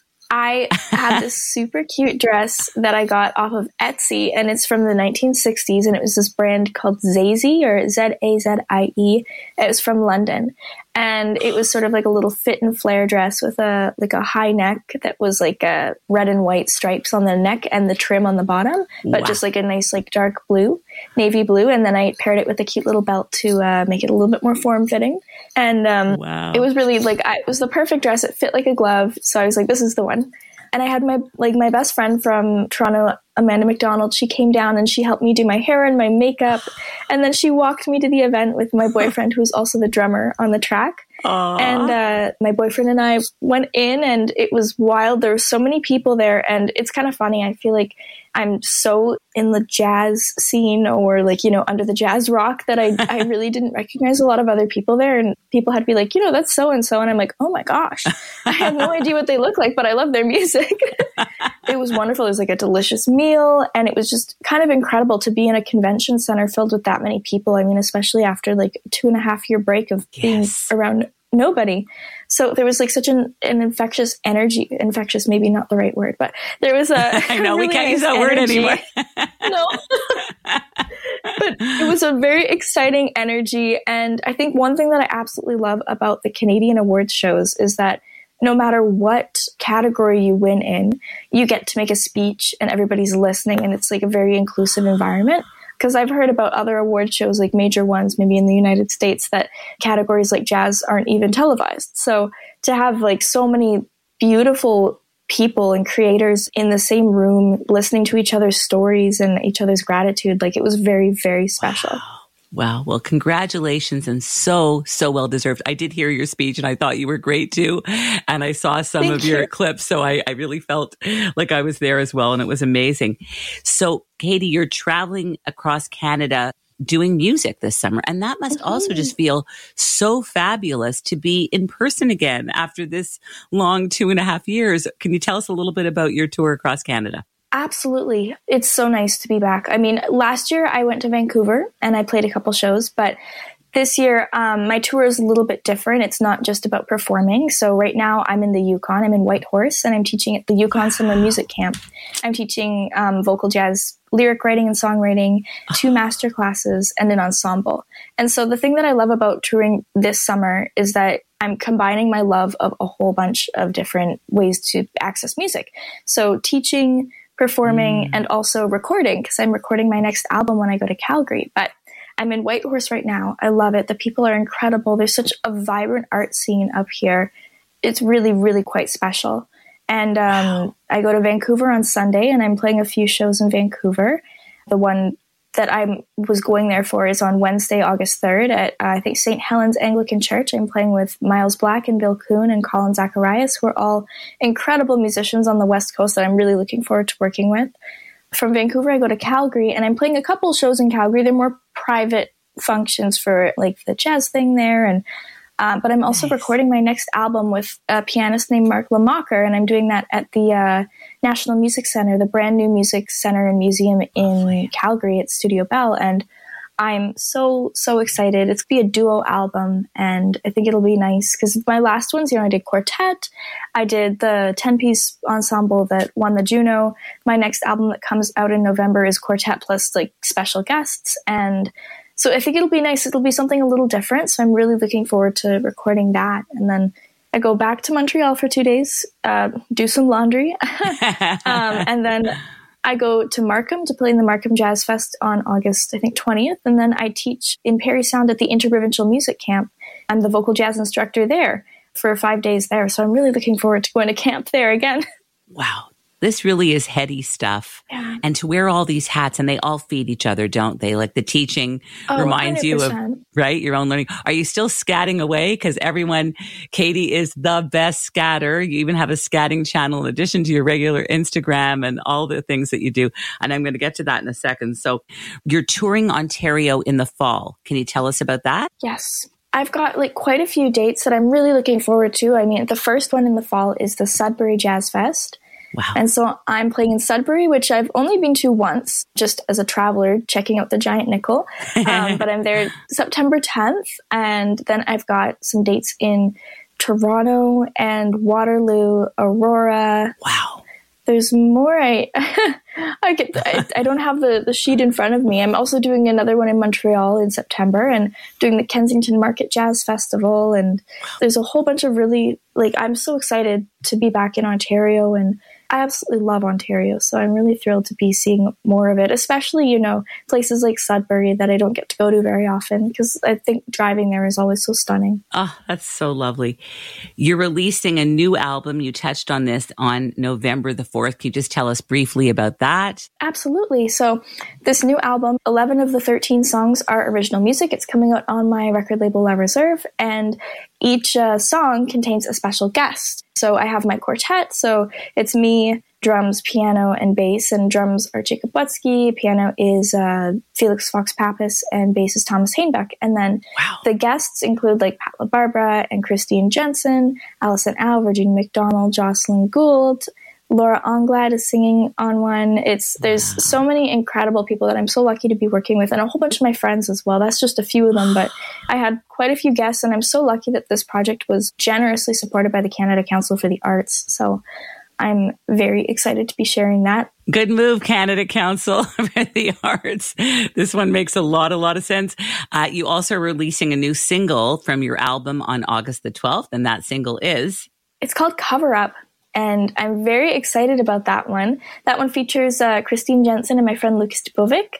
I had this super cute dress that I got off of Etsy, and it's from the nineteen sixties, and it was this brand called Zazie, or Z A Z I E. It was from London, and it was sort of like a little fit and flare dress with a like a high neck that was like a red and white stripes on the neck and the trim on the bottom, but wow. just like a nice like dark blue, navy blue, and then I paired it with a cute little belt to uh, make it a little bit more form-fitting. And um, wow. it was really like, I, it was the perfect dress. It fit like a glove. So I was like, this is the one. And I had my, like my best friend from Toronto, Amanda McDonald, she came down and she helped me do my hair and my makeup. And then she walked me to the event with my boyfriend, who's also the drummer on the track. Aww. And uh, my boyfriend and I went in, and it was wild. There were so many people there, and it's kind of funny. I feel like I'm so in the jazz scene, or like, you know, under the jazz rock, that I, I really didn't recognize a lot of other people there. And people had to be like, you know, that's so-and-so. And I'm like, oh my gosh, I have no idea what they look like, but I love their music. It was wonderful. It was like a delicious meal. And it was just kind of incredible to be in a convention center filled with that many people. I mean, especially after like a two and a half year break of yes. being around nobody. So there was like such an, an infectious energy, infectious, maybe not the right word, but there was a, I know, really we can't nice use that energy. word anymore. No. But it was a very exciting energy. And I think one thing that I absolutely love about the Canadian awards shows is that no matter what category you win in, you get to make a speech and everybody's listening, and it's like a very inclusive environment. Because I've heard about other award shows, like major ones, maybe in the United States, that categories like jazz aren't even televised. So to have like so many beautiful people and creators in the same room, listening to each other's stories and each other's gratitude, like it was very, very special. Wow. Wow. Well, congratulations, and so, so well deserved. I did hear your speech and I thought you were great too. And I saw some Thank of your you. clips. So I, I really felt like I was there as well. And it was amazing. So Katie, you're traveling across Canada doing music this summer. And that must mm-hmm. also just feel so fabulous to be in person again after this long two and a half years. Can you tell us a little bit about your tour across Canada? Absolutely. It's so nice to be back. I mean, last year I went to Vancouver and I played a couple shows, but this year um, my tour is a little bit different. It's not just about performing. So right now I'm in the Yukon. I'm in Whitehorse and I'm teaching at the Yukon Summer Music Camp. I'm teaching um, vocal jazz, lyric writing and songwriting, two master classes, and an ensemble. And so the thing that I love about touring this summer is that I'm combining my love of a whole bunch of different ways to access music. So teaching, performing, mm. and also recording, because I'm recording my next album when I go to Calgary. But I'm in Whitehorse right now. I love it. The people are incredible. There's such a vibrant art scene up here. It's really, really quite special. And um, wow. I go to Vancouver on Sunday, and I'm playing a few shows in Vancouver. The one that I was going there for is on Wednesday, August third at, uh, I think, Saint Helens Anglican Church. I'm playing with Miles Black and Bill Kuhn and Colin Zacharias, who are all incredible musicians on the West Coast that I'm really looking forward to working with. From Vancouver, I go to Calgary, and I'm playing a couple shows in Calgary. They're more private functions for like the jazz thing there. And um, but I'm also nice. recording my next album with a pianist named Mark Lamacher, and I'm doing that at the uh, National Music Center, the brand new music center and museum in Lovely. Calgary at Studio Bell. And I'm so, so excited. It's going to be a duo album, and I think it'll be nice because my last ones, you know, I did quartet. I did the ten-piece ensemble that won the Juno. My next album that comes out in November is quartet plus like special guests. And so I think it'll be nice. It'll be something a little different. So I'm really looking forward to recording that. And then I go back to Montreal for two days, uh, do some laundry, um, and then I go to Markham to play in the Markham Jazz Fest on August, I think, twentieth. And then I teach in Parry Sound at the Interprovincial Music Camp. I'm the vocal jazz instructor there for five days there. So I'm really looking forward to going to camp there again. Wow. This really is heady stuff. Yeah. And to wear all these hats, and they all feed each other, don't they? Like the teaching oh, reminds one hundred percent. You of, right, your own learning. Are you still scatting away? Because everyone, Katie is the best scatter. You even have a scatting channel in addition to your regular Instagram and all the things that you do. And I'm going to get to that in a second. So you're touring Ontario in the fall. Can you tell us about that? Yes. I've got like quite a few dates that I'm really looking forward to. I mean, the first one in the fall is the Sudbury Jazz Fest. Wow. And so I'm playing in Sudbury, which I've only been to once, just as a traveler, checking out the Giant Nickel. Um, but I'm there September tenth. And then I've got some dates in Toronto and Waterloo, Aurora. Wow. There's more. I I, get, I I don't have the, the sheet in front of me. I'm also doing another one in Montreal in September and doing the Kensington Market Jazz Festival. And there's a whole bunch of really, like, I'm so excited to be back in Ontario, and I absolutely love Ontario. So I'm really thrilled to be seeing more of it, especially, you know, places like Sudbury that I don't get to go to very often because I think driving there is always so stunning. Oh, that's so lovely. You're releasing a new album. You touched on this on November the fourth. Can you just tell us briefly about that? Absolutely. So this new album, eleven of the thirteen songs are original music. It's coming out on my record label, La Reserve, and each uh, song contains a special guest. So I have my quartet. So it's me, drums, piano, and bass. And drums are Jacob Butsky, piano is uh, Felix Fox-Pappas, and bass is Thomas Hainbeck. And then wow. the guests include like Pat LaBarbera and Christine Jensen, Alison Au, Virginia McDonald, Jocelyn Gould, Laura Anglad is singing on one. It's there's so many incredible people that I'm so lucky to be working with, and a whole bunch of my friends as well. That's just a few of them, but I had quite a few guests, and I'm so lucky that this project was generously supported by the Canada Council for the Arts. So I'm very excited to be sharing that Good move, Canada Council for the Arts. This one makes a lot, a lot of sense. Uh, you also are releasing a new single from your album on August the twelfth, and that single is? It's called Cover Up, and I'm very excited about that one. That one features uh, Christine Jensen and my friend Lucas Dubovic,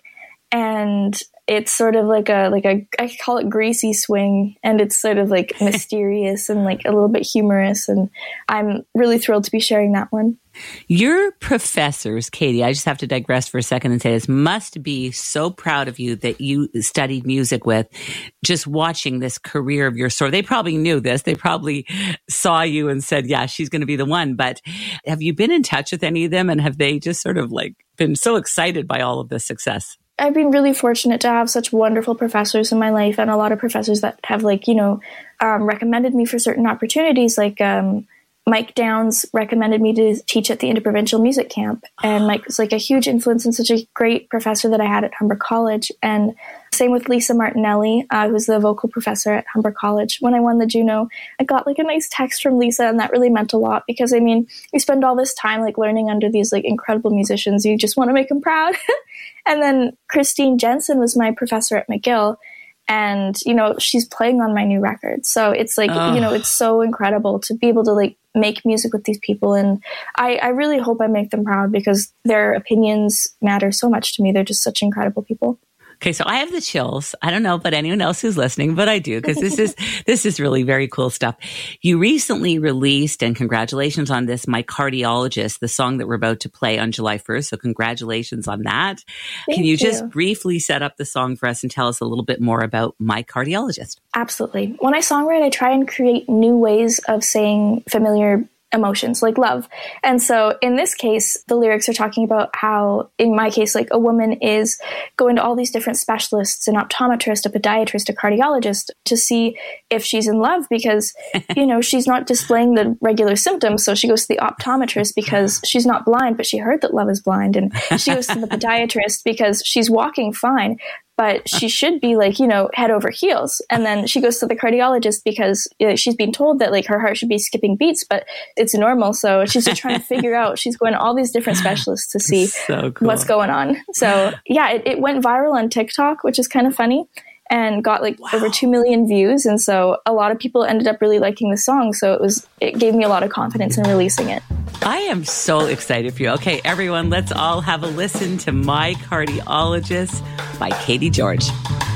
and it's sort of like a, like a, I call it greasy swing, and it's sort of like mysterious and like a little bit humorous, and I'm really thrilled to be sharing that one. Your professors, Katie, I just have to digress for a second and say this, must be so proud of you that you studied music with, just watching this career of yours soar. They probably knew this. They probably saw you and said, yeah, she's going to be the one. But have you been in touch with any of them? And have they just sort of like been so excited by all of this success? I've been really fortunate to have such wonderful professors in my life, and a lot of professors that have like, you know, um, recommended me for certain opportunities, like, um, Mike Downs recommended me to teach at the Interprovincial Music Camp. And Mike was like a huge influence and such a great professor that I had at Humber College. And same with Lisa Martinelli, uh, who's the vocal professor at Humber College. When I won the Juno, I got like a nice text from Lisa, and that really meant a lot because, I mean, you spend all this time like learning under these like incredible musicians. You just want to make them proud. And then Christine Jensen was my professor at McGill. And, you know, she's playing on my new record. So it's like, oh. you know, it's so incredible to be able to like make music with these people. And I, I really hope I make them proud because their opinions matter so much to me. They're just such incredible people. Okay, so I have the chills. I don't know about anyone else who's listening, but I do because this is this is really very cool stuff. You recently released, and congratulations on this, My Cardiologist, the song that we're about to play on July first. So congratulations on that. Thank Can you, you just briefly set up the song for us and tell us a little bit more about My Cardiologist? Absolutely. When I songwrite, I try and create new ways of saying familiar emotions like love. And so in this case, the lyrics are talking about how, in my case, like a woman is going to all these different specialists, an optometrist, a podiatrist, a cardiologist, to see if she's in love because, you know, she's not displaying the regular symptoms. So she goes to the optometrist because she's not blind, but she heard that love is blind. And she goes to the podiatrist because she's walking fine, but she should be like, you know, head over heels. And then she goes to the cardiologist because you know, she's been told that like her heart should be skipping beats, but it's normal. So she's just trying to figure out, she's going to all these different specialists to see so cool. what's going on. So yeah, it, it went viral on TikTok, which is kind of funny, and got like wow. over two million views. And so a lot of people ended up really liking the song. So it was, it gave me a lot of confidence in releasing it. I am so excited for you. Okay, everyone, let's all have a listen to My Cardiologist by Katie George.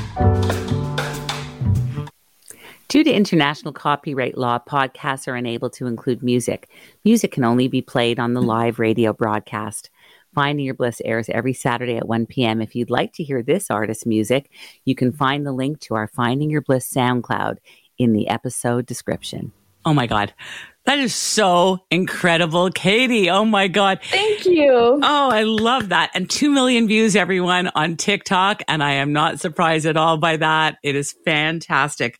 Due to international copyright law, podcasts are unable to include music. Music can only be played on the live radio broadcast. Finding Your Bliss airs every Saturday at one p.m. If you'd like to hear this artist's music, you can find the link to our Finding Your Bliss SoundCloud in the episode description. Oh my God. That is so incredible, Katie. Oh my God. Thank you. Oh, I love that. And two million views, everyone, on TikTok. And I am not surprised at all by that. It is fantastic.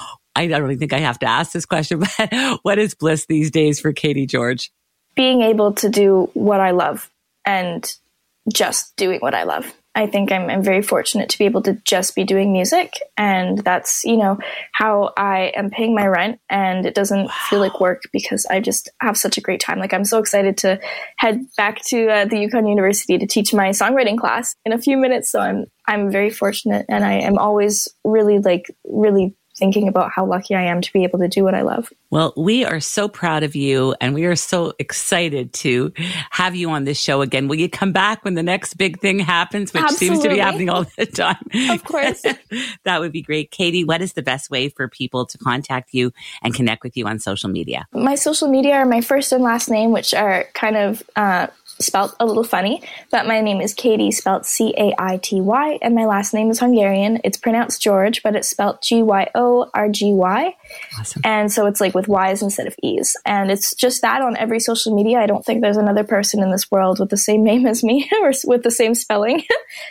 I don't really think I have to ask this question, but what is bliss these days for Katie George? Being able to do what I love and just doing what I love. I think I'm, I'm very fortunate to be able to just be doing music. And that's, you know, how I am paying my rent, and it doesn't wow. feel like work because I just have such a great time. Like I'm so excited to head back to uh, the Yukon University to teach my songwriting class in a few minutes. So I'm, I'm very fortunate, and I am always really like, really thinking about how lucky I am to be able to do what I love. Well, we are so proud of you, and we are so excited to have you on this show again. Will you come back when the next big thing happens, which Absolutely. seems to be happening all the time? Of course. That would be great. Katie, what is the best way for people to contact you and connect with you on social media? My social media are my first and last name, which are kind of uh, spelt a little funny, but my name is Katie, spelt C A I T Y, and my last name is Hungarian. It's pronounced George, but it's spelt G Y O R G Y. Awesome. And so it's like with Y's instead of E's. And it's just that on every social media. I don't think there's another person in this world with the same name as me or with the same spelling.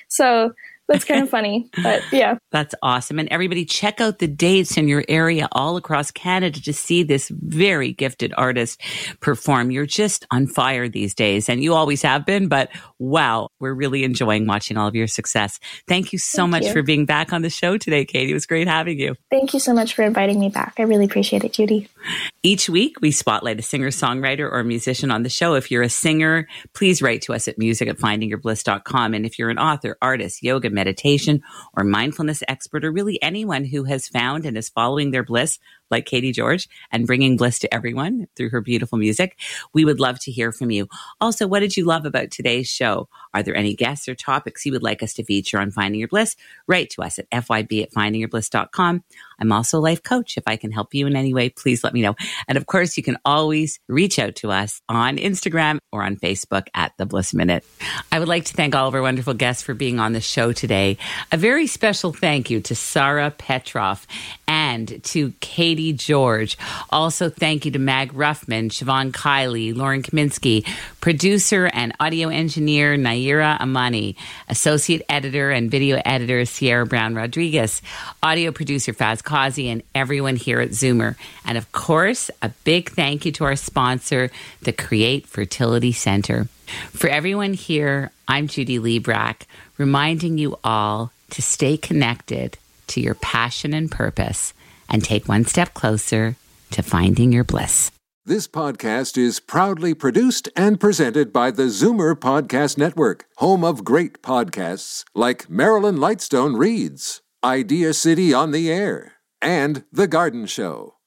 So that's kind of funny, but yeah. That's awesome. And everybody check out the dates in your area all across Canada to see this very gifted artist perform. You're just on fire these days, and you always have been, but wow, we're really enjoying watching all of your success. Thank you so Thank much you. for being back on the show today, Katie. It was great having you. Thank you so much for inviting me back. I really appreciate it, Judy. Each week, we spotlight a singer-songwriter or musician on the show. If you're a singer, please write to us at music at finding your bliss dot com. And if you're an author, artist, yoga, meditation, or mindfulness expert, or really anyone who has found and is following their bliss, like Katie George, and bringing bliss to everyone through her beautiful music, we would love to hear from you. Also, what did you love about today's show? Are there any guests or topics you would like us to feature on Finding Your Bliss? Write to us at F Y B at finding your bliss dot com. I'm also a life coach. If I can help you in any way, please let me know. And of course, you can always reach out to us on Instagram or on Facebook at The Bliss Minute. I would like to thank all of our wonderful guests for being on the show today. A very special thank you to Sarah Petroff and to Katie George. Also, thank you to Mag Ruffman, Siobhan Kiley, Lauren Kaminsky, producer and audio engineer Naira Amani, associate editor and video editor Sierra Brown Rodriguez, audio producer Faz Kazi, and everyone here at Zoomer. And of course, a big thank you to our sponsor, the Create Fertility Center. For everyone here, I'm Judy Librach, reminding you all to stay connected to your passion and purpose and take one step closer to finding your bliss. This podcast is proudly produced and presented by the Zoomer Podcast Network, home of great podcasts like Marilyn Lightstone Reads, Idea City on the Air, and The Garden Show.